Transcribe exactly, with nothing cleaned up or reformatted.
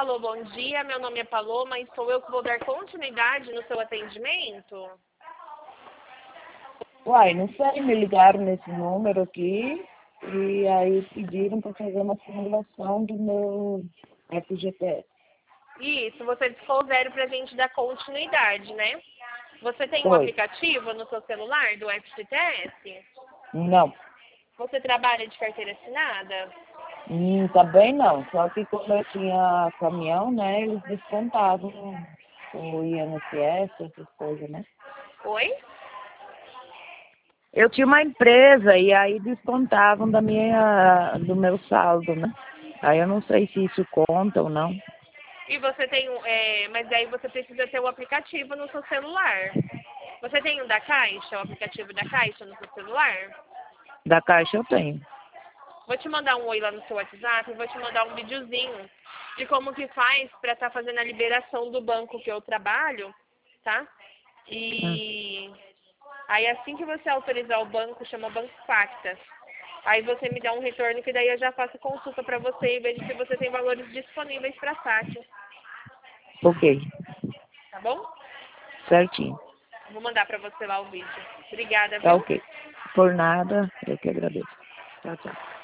Alô, bom dia, meu nome é Paloma e sou eu que vou dar continuidade no seu atendimento? Uai, não sei, me ligaram nesse número aqui e aí pediram para fazer uma simulação do meu F G T S. Isso, você discou zero pra gente dar continuidade, né? Você tem um Foi. aplicativo no seu celular do F G T S? Não, Você trabalha de carteira assinada? hum, também não. Só que como eu tinha caminhão, né, eles descontavam o I N S S, essas coisas, né? Oi? Eu tinha uma empresa e aí descontavam da minha, do meu saldo, né? Aí eu não sei se isso conta ou não. E você tem um, é, mas aí você precisa ter o aplicativo no seu celular. Você tem o da Caixa, o aplicativo da Caixa no seu celular? Da Caixa eu tenho. Vou te mandar um oi lá no seu WhatsApp, vou te mandar um videozinho de como que faz para estar fazendo a liberação do banco que eu trabalho, tá? Hum. E aí assim que você autorizar o banco, chama Banco Pacta. Aí você me dá um retorno que daí eu já faço consulta para você e vejo se você tem valores disponíveis para saque, Ok, tá bom? certinho. Vou mandar para você lá o vídeo. Obrigada, Tá viu? ok. Por nada, eu que agradeço. Tchau, tchau.